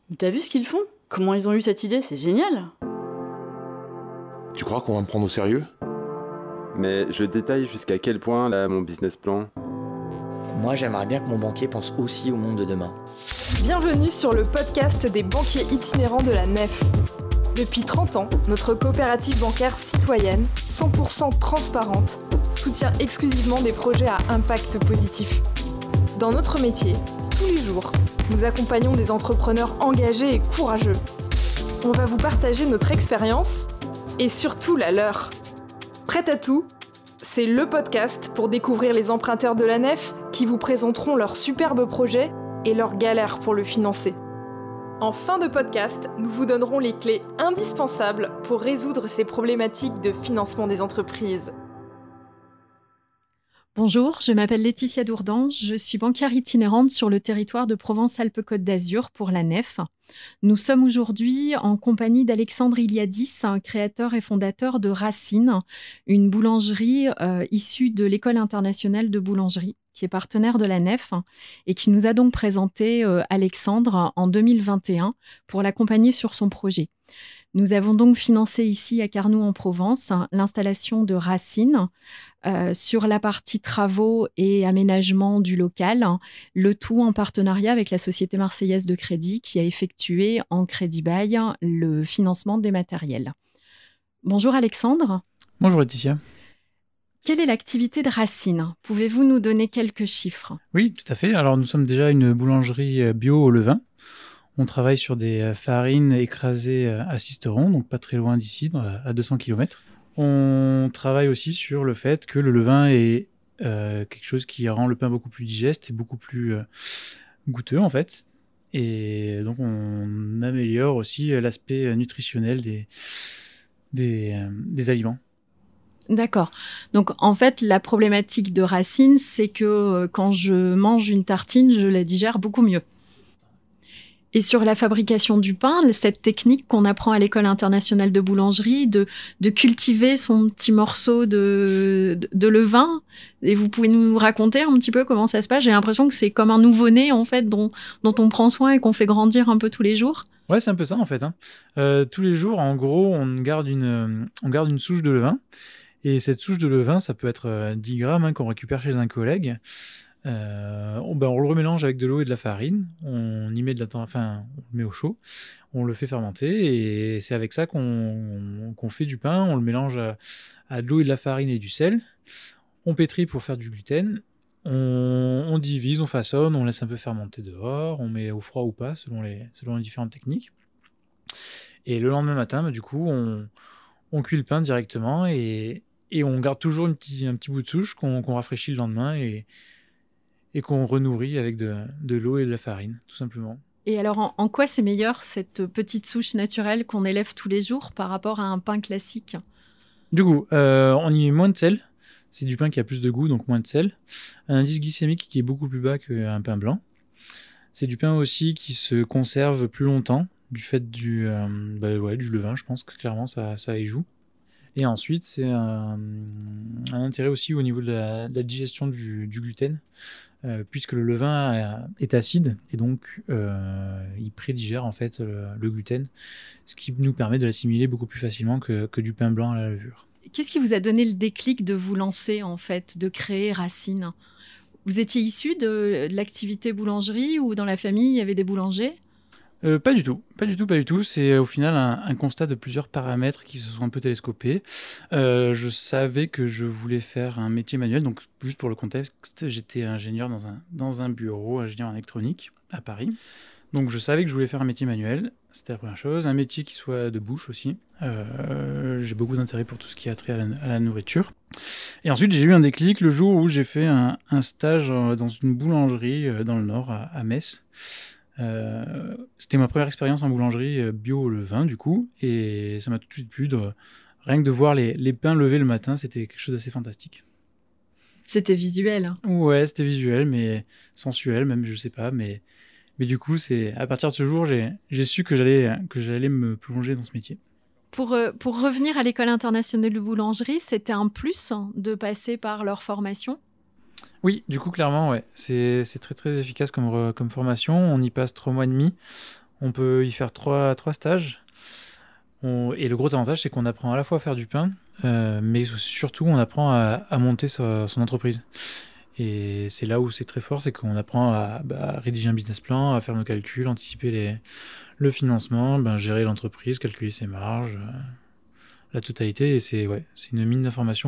Mais t'as vu ce qu'ils font? Comment ils ont eu cette idée? C'est génial! Tu crois qu'on va me prendre au sérieux? Mais je détaille jusqu'à quel point, là, mon business plan. Moi, j'aimerais bien que mon banquier pense aussi au monde de demain. Bienvenue sur le podcast des banquiers itinérants de la Nef. Depuis 30 ans, notre coopérative bancaire citoyenne, 100% transparente, soutient exclusivement des projets à impact positif. Dans notre métier, tous les jours, nous accompagnons des entrepreneurs engagés et courageux. On va vous partager notre expérience et surtout la leur. Prêt à tout? C'est le podcast pour découvrir les emprunteurs de la Nef qui vous présenteront leurs superbes projets et leurs galères pour le financer. En fin de podcast, nous vous donnerons les clés indispensables pour résoudre ces problématiques de financement des entreprises. Bonjour, je m'appelle Laetitia Dourdan, je suis banquière itinérante sur le territoire de Provence-Alpes-Côte d'Azur pour la Nef. Nous sommes aujourd'hui en compagnie d'Alexandre Iliadis, créateur et fondateur de Racine, une boulangerie issue de l'École internationale de boulangerie, qui est partenaire de la Nef et qui nous a donc présenté Alexandre en 2021 pour l'accompagner sur son projet. Nous avons donc financé ici à Carnoux en Provence l'installation de Racine sur la partie travaux et aménagement du local, le tout en partenariat avec la Société Marseillaise de Crédit qui a effectué en crédit bail le financement des matériels. Bonjour Alexandre. Bonjour Laetitia. Quelle est l'activité de Racine? Pouvez-vous nous donner quelques chiffres? Oui, tout à fait. Alors nous sommes déjà une boulangerie bio au levain. On travaille sur des farines écrasées à Sisteron, donc pas très loin d'ici, à 200 km. On travaille aussi sur le fait que le levain est quelque chose qui rend le pain beaucoup plus digeste et beaucoup plus goûteux en fait. Et donc on améliore aussi l'aspect nutritionnel des aliments. D'accord. Donc, en fait, la problématique de Racine, c'est que quand je mange une tartine, je la digère beaucoup mieux. Et sur la fabrication du pain, cette technique qu'on apprend à l'École internationale de boulangerie, de cultiver son petit morceau de levain, et vous pouvez nous raconter un petit peu comment ça se passe? J'ai l'impression que c'est comme un nouveau-né, en fait, dont on prend soin et qu'on fait grandir un peu tous les jours. Ouais, c'est un peu ça, en fait. Tous les jours, en gros, on garde une souche de levain. Et cette souche de levain, ça peut être 10 grammes qu'on récupère chez un collègue. On le remélange avec de l'eau et de la farine. On y met on le met au chaud. On le fait fermenter et c'est avec ça qu'on fait du pain. On le mélange à de l'eau et de la farine et du sel. On pétrit pour faire du gluten. On divise, on façonne, on laisse un peu fermenter dehors. On met au froid ou pas selon les différentes techniques. Et le lendemain matin, du coup, on cuit le pain directement et on garde toujours un petit bout de souche qu'on rafraîchit le lendemain et qu'on renourrit avec de l'eau et de la farine, tout simplement. Et alors, en quoi c'est meilleur, cette petite souche naturelle qu'on élève tous les jours par rapport à un pain classique? Du coup, on y met moins de sel. C'est du pain qui a plus de goût, donc moins de sel. Un indice glycémique qui est beaucoup plus bas qu'un pain blanc. C'est du pain aussi qui se conserve plus longtemps, du fait du levain, je pense que clairement ça y joue. Et ensuite, c'est un intérêt aussi au niveau de la digestion du gluten, puisque le levain est acide et donc il prédigère en fait le gluten, ce qui nous permet de l'assimiler beaucoup plus facilement que du pain blanc à la levure. Qu'est-ce qui vous a donné le déclic de vous lancer en fait, de créer Racine? Vous étiez issu de l'activité boulangerie ou dans la famille il y avait des boulangers? Pas du tout. C'est au final un constat de plusieurs paramètres qui se sont un peu télescopés. Je savais que je voulais faire un métier manuel, donc juste pour le contexte, j'étais ingénieur dans un bureau, ingénieur en électronique à Paris. Donc je savais que je voulais faire un métier manuel, c'était la première chose. Un métier qui soit de bouche aussi. J'ai beaucoup d'intérêt pour tout ce qui a trait à la nourriture. Et ensuite, j'ai eu un déclic le jour où j'ai fait un stage dans une boulangerie dans le Nord, à Metz. C'était ma première expérience en boulangerie bio au levain du coup, et ça m'a tout de suite plu rien que de voir les pains levés le matin, c'était quelque chose d'assez fantastique. C'était visuel. Ouais, c'était visuel, mais sensuel même, je sais pas, mais du coup, c'est à partir de ce jour, j'ai su que j'allais me plonger dans ce métier. Pour revenir à l'École internationale de boulangerie, c'était un plus de passer par leur formation? Oui, du coup, clairement, ouais. C'est très, très efficace comme formation. On y passe 3 mois et demi. On peut y faire trois stages. Et le gros avantage, c'est qu'on apprend à la fois à faire du pain, mais surtout on apprend à monter son entreprise. Et c'est là où c'est très fort, c'est qu'on apprend à rédiger un business plan, à faire nos calculs, anticiper le financement, gérer l'entreprise, calculer ses marges, la totalité. Et c'est une mine d'informations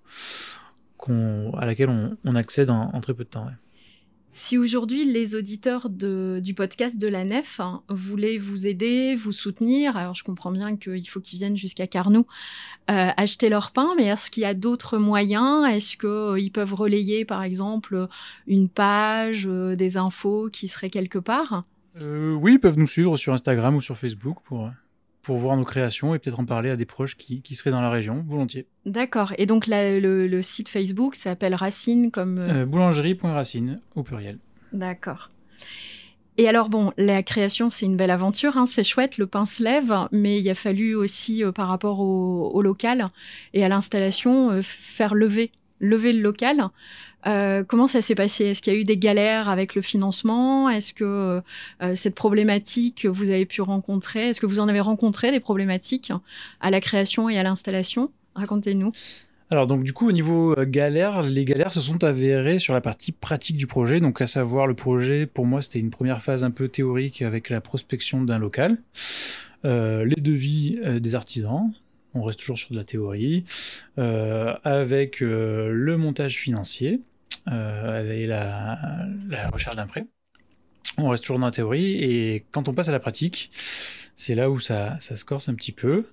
à laquelle on accède en très peu de temps. Ouais. Si aujourd'hui les auditeurs du podcast de la Nef voulaient vous aider, vous soutenir, alors je comprends bien qu'il faut qu'ils viennent jusqu'à Carnoux acheter leur pain, mais est-ce qu'il y a d'autres moyens ? Est-ce qu'ils peuvent relayer par exemple une page, des infos qui seraient quelque part ? Oui, ils peuvent nous suivre sur Instagram ou sur Facebook pour voir nos créations et peut-être en parler à des proches qui seraient dans la région, volontiers. D'accord. Et donc le site Facebook s'appelle Racine comme... Boulangerie.racine, au pluriel. D'accord. Et alors bon, la création, c'est une belle aventure, c'est chouette, le pain se lève, mais il a fallu aussi, par rapport au local et à l'installation, faire lever le local. Comment ça s'est passé ? Est-ce qu'il y a eu des galères avec le financement ? Est-ce que cette problématique, vous avez pu rencontrer ? Est-ce que vous en avez rencontré des problématiques à la création et à l'installation ? Racontez-nous. Alors donc du coup au niveau galères, les galères se sont avérées sur la partie pratique du projet, donc à savoir le projet, pour moi c'était une première phase un peu théorique avec la prospection d'un local, les devis des artisans. On reste toujours sur de la théorie, avec le montage financier, avec la recherche d'un prêt. On reste toujours dans la théorie, et quand on passe à la pratique, c'est là où ça se corse un petit peu.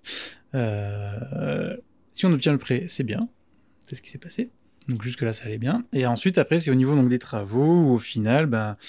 Si on obtient le prêt, c'est bien, c'est ce qui s'est passé. Donc jusque-là, ça allait bien. Et ensuite, après, c'est au niveau donc, des travaux, où au final,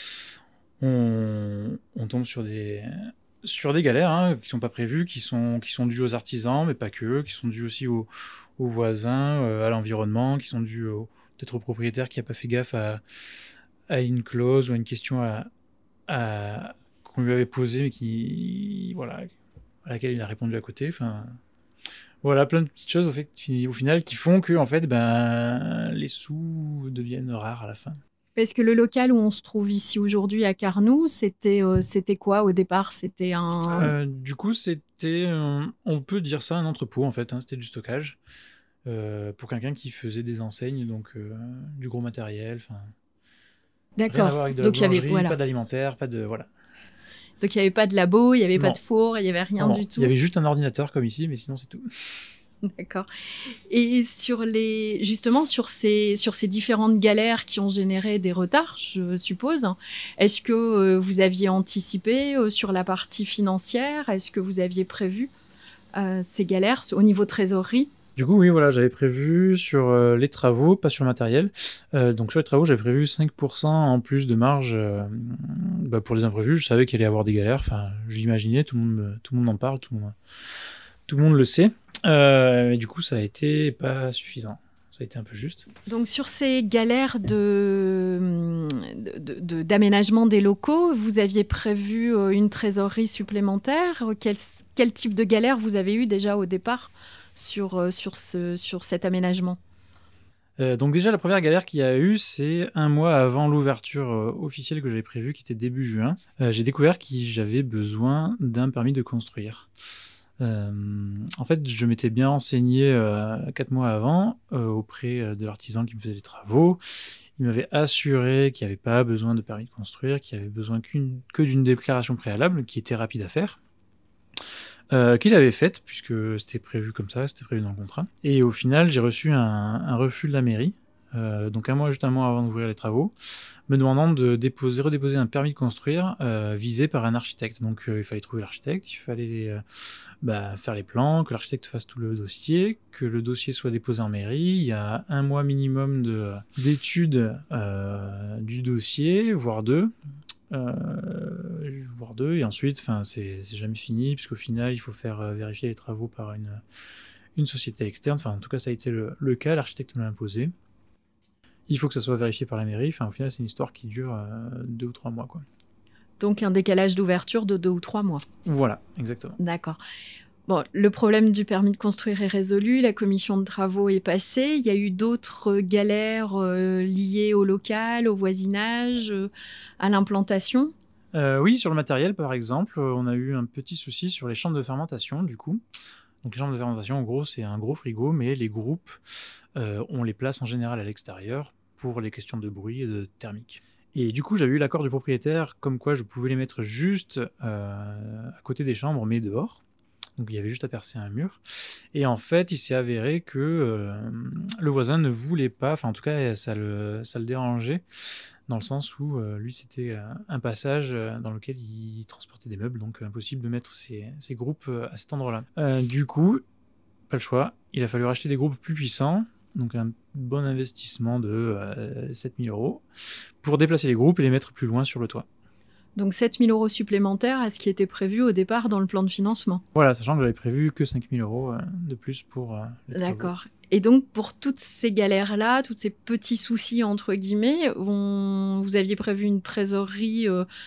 on tombe sur des galères qui sont pas prévues, qui sont dues aux artisans, mais pas que, qui sont dues aussi aux voisins, à l'environnement, qui sont dues peut-être au propriétaire qui n'a pas fait gaffe à une clause ou à une question qu'on lui avait posée, mais à laquelle il a répondu à côté. Enfin, voilà, plein de petites choses au final qui font que en fait, les sous deviennent rares à la fin. Parce que le local où on se trouve ici aujourd'hui à Carnoux, c'était quoi au départ ? C'était un... Du coup, c'était, on peut dire ça, un entrepôt en fait. C'était du stockage pour quelqu'un qui faisait des enseignes, donc du gros matériel. D'accord. Rien à voir avec de la boulangerie, pas d'alimentaire, pas de voilà. Donc il n'y avait pas de labo, il n'y avait pas de four, il n'y avait rien du tout. Il y avait juste un ordinateur comme ici, mais sinon c'est tout. D'accord. Et sur ces différentes galères qui ont généré des retards, je suppose, est-ce que vous aviez anticipé sur la partie financière ? Est-ce que vous aviez prévu ces galères au niveau trésorerie ? Du coup, oui, voilà, j'avais prévu sur les travaux, pas sur le matériel. Donc sur les travaux, j'avais prévu 5% en plus de marge pour les imprévus. Je savais qu'il allait y avoir des galères. Enfin, j'imaginais, tout le monde en parle, tout le monde le sait. Mais du coup, ça a été pas suffisant. Ça a été un peu juste. Donc sur ces galères d'aménagement des locaux, vous aviez prévu une trésorerie supplémentaire. Quel type de galère vous avez eu déjà au départ sur cet aménagement ? Donc déjà, la première galère qu'il y a eu, c'est un mois avant l'ouverture officielle que j'avais prévue, qui était début juin. J'ai découvert que j'avais besoin d'un permis de construire. En fait, je m'étais bien renseigné 4 mois avant auprès de l'artisan qui me faisait les travaux. Il m'avait assuré qu'il n'y avait pas besoin de permis de construire, qu'il n'y avait besoin que d'une déclaration préalable qui était rapide à faire. Qu'il avait faite, puisque c'était prévu comme ça, c'était prévu dans le contrat. Et au final, j'ai reçu un refus de la mairie, donc juste un mois avant d'ouvrir les travaux, me demandant de redéposer un permis de construire visé par un architecte. Donc il fallait trouver l'architecte, il fallait faire les plans, que l'architecte fasse tout le dossier, que le dossier soit déposé en mairie. Il y a 1 mois minimum d'études du dossier, voire 2. Et ensuite c'est jamais fini puisqu'au final il faut faire vérifier les travaux par une société externe. En tout cas ça a été le cas, l'architecte me l'a imposé, il faut que ça soit vérifié par la mairie. Au final c'est une histoire qui dure 2 ou 3 mois quoi. Donc un décalage d'ouverture de 2 ou 3 mois. Voilà, exactement. D'accord. Bon, le problème du permis de construire est résolu, la commission de travaux est passée. Il y a eu d'autres galères liées au local, au voisinage, à l'implantation ? Oui, sur le matériel, par exemple, on a eu un petit souci sur les chambres de fermentation, du coup. Donc les chambres de fermentation, en gros, c'est un gros frigo, mais les groupes, on les place en général à l'extérieur pour les questions de bruit et de thermique. Et du coup, j'avais eu l'accord du propriétaire, comme quoi je pouvais les mettre juste à côté des chambres, mais dehors. Donc il y avait juste à percer un mur. Et en fait, il s'est avéré que le voisin ne voulait pas, enfin en tout cas, ça le dérangeait, dans le sens où lui, c'était un passage dans lequel il transportait des meubles, donc impossible de mettre ces groupes à cet endroit-là. Du coup, pas le choix, il a fallu racheter des groupes plus puissants, donc un bon investissement de 7 000 € pour déplacer les groupes et les mettre plus loin sur le toit. Donc 7 000 € supplémentaires à ce qui était prévu au départ dans le plan de financement. Voilà, sachant que j'avais prévu que 5 000 € de plus pour les travaux. D'accord. Et donc pour toutes ces galères-là, tous ces petits soucis entre guillemets, vous aviez prévu une trésorerie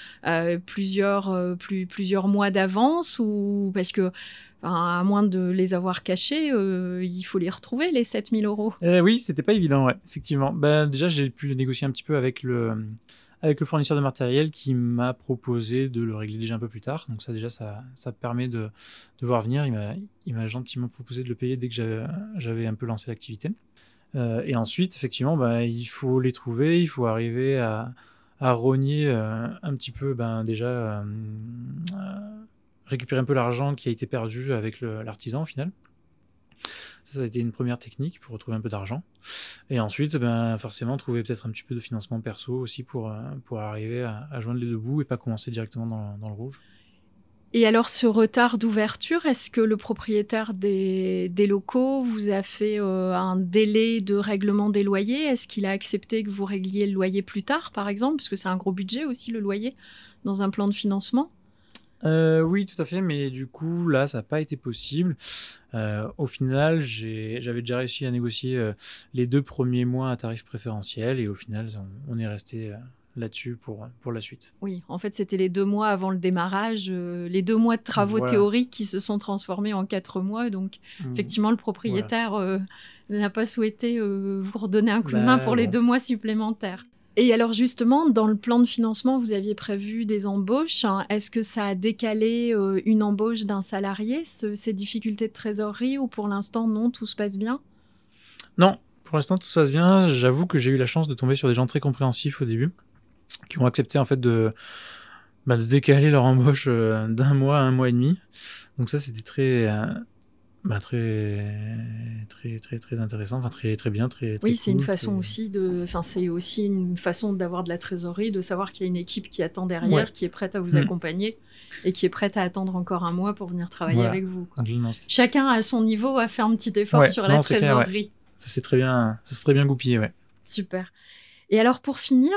plusieurs mois d'avance, ou parce que à moins de les avoir cachés, il faut les retrouver, les 7 000 €. Oui, c'était pas évident, ouais, effectivement. Déjà, j'ai pu négocier un petit peu avec le fournisseur de matériel qui m'a proposé de le régler déjà un peu plus tard. Donc ça, déjà, ça permet de voir venir. Il m'a gentiment proposé de le payer dès que j'avais un peu lancé l'activité. Et ensuite, effectivement, il faut les trouver, il faut arriver à rogner un petit peu, déjà, récupérer un peu l'argent qui a été perdu avec l'artisan au final. Ça a été une première technique pour retrouver un peu d'argent. Et ensuite, forcément, trouver peut-être un petit peu de financement perso aussi pour arriver à joindre les deux bouts et pas commencer directement dans le rouge. Et alors, ce retard d'ouverture, est-ce que le propriétaire des locaux vous a fait un délai de règlement des loyers ? Est-ce qu'il a accepté que vous régliez le loyer plus tard, par exemple ? Parce que c'est un gros budget aussi, le loyer, dans un plan de financement. Oui, tout à fait, mais du coup, là, ça n'a pas été possible. Au final, j'avais déjà réussi à négocier les 2 premiers mois à tarif préférentiel, et au final, on est resté là-dessus pour la suite. Oui, en fait, c'était les 2 mois avant le démarrage, les 2 mois de travaux théoriques qui se sont transformés en 4 mois. Donc, effectivement, le propriétaire n'a pas souhaité vous redonner un coup de main pour les 2 mois supplémentaires. Et alors justement, dans le plan de financement, vous aviez prévu des embauches. Est-ce que ça a décalé une embauche d'un salarié, ces difficultés de trésorerie, ou pour l'instant, non, tout se passe bien ? Non, pour l'instant, tout se passe bien. J'avoue que j'ai eu la chance de tomber sur des gens très compréhensifs au début, qui ont accepté en fait de décaler leur embauche d'1 mois à 1 mois et demi. Donc ça, c'était très intéressant, enfin très bien, très oui, cool, c'est une façon aussi c'est aussi une façon d'avoir de la trésorerie, de savoir qu'il y a une équipe qui attend derrière, qui est prête à vous accompagner et qui est prête à attendre encore 1 mois pour venir travailler avec vous, quoi. Chacun à son niveau a fait un petit effort sur la trésorerie. Clair, ça s'est très bien goupillé, ouais. Super. Et alors pour finir,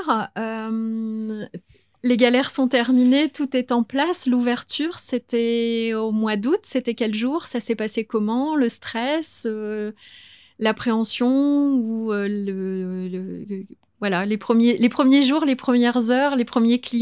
les galères sont terminées, tout est en place. L'ouverture, c'était au mois d'août. C'était quel jour ? Ça s'est passé comment ? Le stress, l'appréhension, ou les premiers jours, les premières heures, les premiers clients ?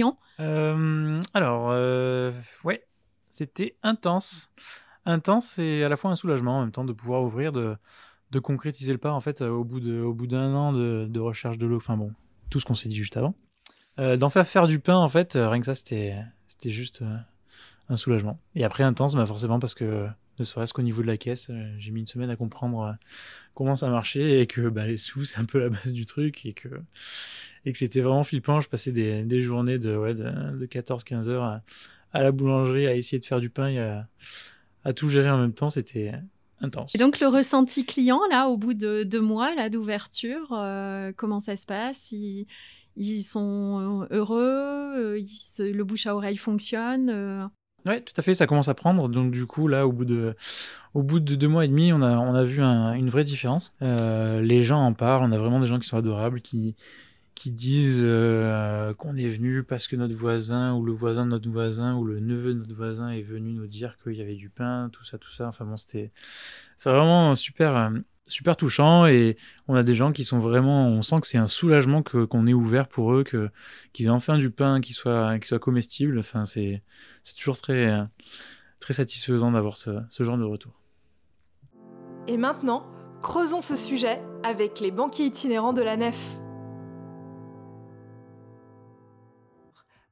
C'était intense. Intense et à la fois un soulagement en même temps de pouvoir ouvrir, de concrétiser le pas en fait au bout d'1 an de recherche de l'eau. Enfin bon, tout ce qu'on s'est dit juste avant. D'en faire du pain, en fait, rien que ça, c'était juste un soulagement. Et après, intense, forcément, parce que ne serait-ce qu'au niveau de la caisse, j'ai mis une semaine à comprendre comment ça marchait, et que les sous, c'est un peu la base du truc, et que c'était vraiment flippant. Je passais des journées de 14-15 heures à la boulangerie à essayer de faire du pain et à tout gérer en même temps. C'était intense. Et donc, le ressenti client, là, au bout de 2 mois là, d'ouverture, comment ça se passe ? Ils sont heureux, le bouche à oreille fonctionne. Oui, tout à fait, ça commence à prendre. Donc du coup, là, au bout de 2 mois et demi, on a vu une vraie différence. Les gens en parlent, on a vraiment des gens qui sont adorables, qui disent qu'on est venu parce que notre voisin, ou le voisin de notre voisin, ou le neveu de notre voisin est venu nous dire qu'il y avait du pain, tout ça. Enfin bon, c'est vraiment super touchant, et on a des gens qui sont vraiment, on sent que c'est un soulagement qu'on ait ouvert pour eux, qu'ils aient enfin du pain qui soit comestible. Enfin, c'est toujours très satisfaisant d'avoir ce genre de retour. Et maintenant, creusons ce sujet avec les banquiers itinérants de la Nef.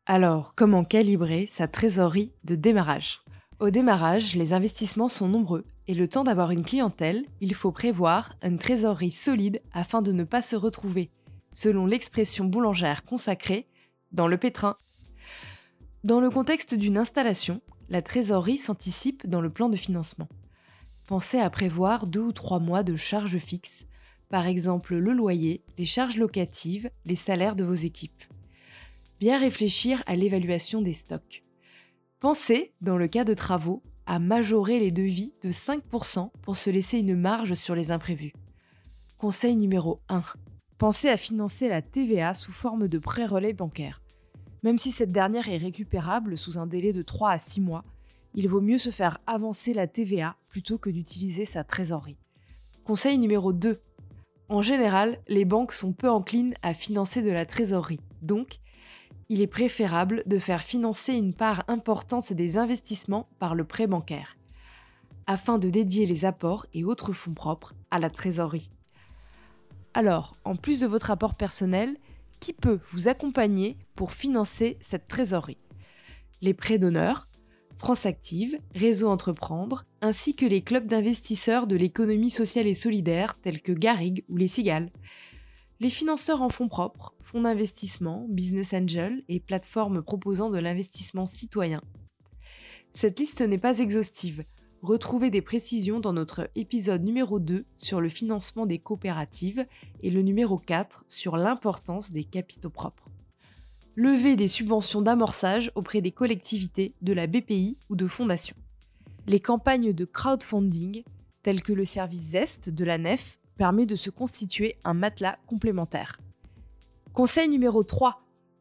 Alors, comment calibrer sa trésorerie de démarrage ? Au démarrage, les investissements sont nombreux et le temps d'avoir une clientèle, il faut prévoir une trésorerie solide afin de ne pas se retrouver, selon l'expression boulangère consacrée, dans le pétrin. Dans le contexte d'une installation, la trésorerie s'anticipe dans le plan de financement. Pensez à prévoir 2 ou 3 mois de charges fixes, par exemple le loyer, les charges locatives, les salaires de vos équipes. Bien réfléchir à l'évaluation des stocks. Pensez, dans le cas de travaux, à majorer les devis de 5% pour se laisser une marge sur les imprévus. Conseil numéro 1. Pensez à financer la TVA sous forme de prêt-relais bancaire. Même si cette dernière est récupérable sous un délai de 3 à 6 mois, il vaut mieux se faire avancer la TVA plutôt que d'utiliser sa trésorerie. Conseil numéro 2. En général, les banques sont peu enclines à financer de la trésorerie. Donc, il est préférable de faire financer une part importante des investissements par le prêt bancaire, afin de dédier les apports et autres fonds propres à la trésorerie. Alors, en plus de votre apport personnel, qui peut vous accompagner pour financer cette trésorerie ? Les prêts d'honneur, France Active, Réseau Entreprendre, ainsi que les clubs d'investisseurs de l'économie sociale et solidaire tels que Garrigue ou les Cigales. Les financeurs en fonds propres, fonds d'investissement, business angel et plateformes proposant de l'investissement citoyen. Cette liste n'est pas exhaustive. Retrouvez des précisions dans notre épisode numéro 2 sur le financement des coopératives et le numéro 4 sur l'importance des capitaux propres. Levez des subventions d'amorçage auprès des collectivités, de la BPI ou de fondations. Les campagnes de crowdfunding, telles que le service Zest de la Nef, permet de se constituer un matelas complémentaire. Conseil numéro 3.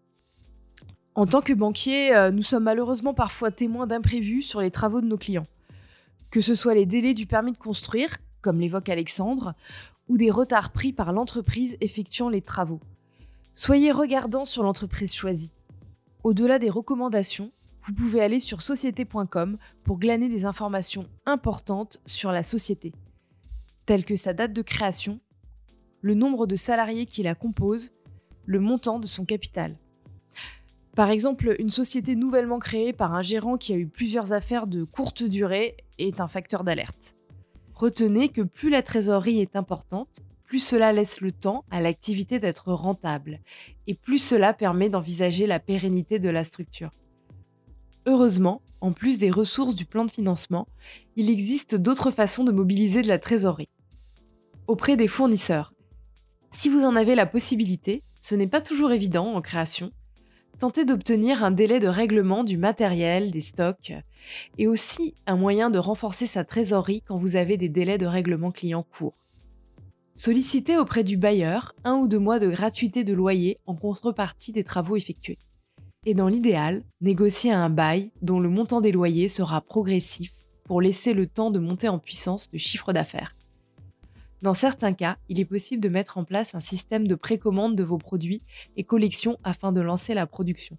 En tant que banquier, nous sommes malheureusement parfois témoins d'imprévus sur les travaux de nos clients. Que ce soit les délais du permis de construire, comme l'évoque Alexandre, ou des retards pris par l'entreprise effectuant les travaux. Soyez regardant sur l'entreprise choisie. Au-delà des recommandations, vous pouvez aller sur société.com pour glaner des informations importantes sur la société, telles que sa date de création, le nombre de salariés qui la composent, le montant de son capital. Par exemple, une société nouvellement créée par un gérant qui a eu plusieurs affaires de courte durée est un facteur d'alerte. Retenez que plus la trésorerie est importante, plus cela laisse le temps à l'activité d'être rentable, et plus cela permet d'envisager la pérennité de la structure. Heureusement, en plus des ressources du plan de financement, il existe d'autres façons de mobiliser de la trésorerie. Auprès des fournisseurs. Si vous en avez la possibilité, ce n'est pas toujours évident en création, tentez d'obtenir un délai de règlement du matériel, des stocks, et aussi un moyen de renforcer sa trésorerie quand vous avez des délais de règlement client courts. Sollicitez auprès du bailleur 1 ou 2 mois de gratuité de loyer en contrepartie des travaux effectués. Et dans l'idéal, négociez un bail dont le montant des loyers sera progressif pour laisser le temps de monter en puissance de chiffre d'affaires. Dans certains cas, il est possible de mettre en place un système de précommande de vos produits et collections afin de lancer la production.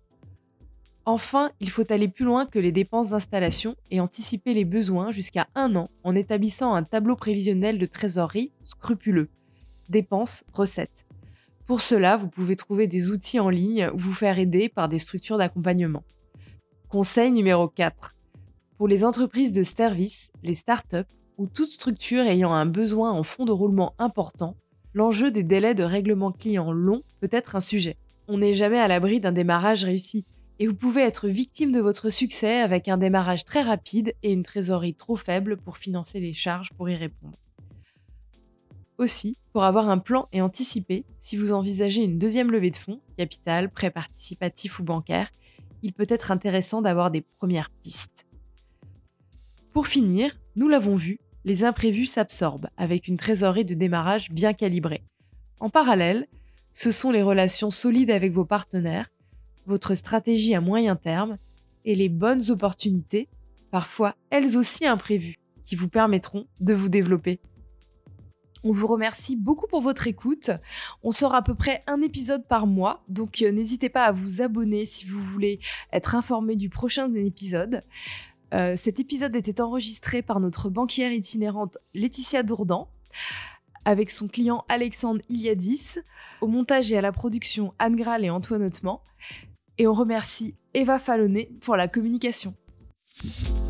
Enfin, il faut aller plus loin que les dépenses d'installation et anticiper les besoins jusqu'à 1 an en établissant un tableau prévisionnel de trésorerie scrupuleux. Dépenses, recettes. Pour cela, vous pouvez trouver des outils en ligne ou vous faire aider par des structures d'accompagnement. Conseil numéro 4. Pour les entreprises de services, les startups ou toute structure ayant un besoin en fonds de roulement important, l'enjeu des délais de règlement client longs peut être un sujet. On n'est jamais à l'abri d'un démarrage réussi. Et vous pouvez être victime de votre succès avec un démarrage très rapide et une trésorerie trop faible pour financer les charges pour y répondre. Aussi, pour avoir un plan et anticiper, si vous envisagez une deuxième levée de fonds, capital, prêt participatif ou bancaire, il peut être intéressant d'avoir des premières pistes. Pour finir, nous l'avons vu, les imprévus s'absorbent avec une trésorerie de démarrage bien calibrée. En parallèle, ce sont les relations solides avec vos partenaires, votre stratégie à moyen terme et les bonnes opportunités, parfois elles aussi imprévues, qui vous permettront de vous développer. On vous remercie beaucoup pour votre écoute. On sort à peu près un épisode par mois, donc n'hésitez pas à vous abonner si vous voulez être informé du prochain épisode. Cet épisode était enregistré par notre banquière itinérante Laetitia Dourdan, avec son client Alexandre Iliadis, au montage et à la production Anne Graal et Antoine Hautement. Et on remercie Eva Fallonnet pour la communication.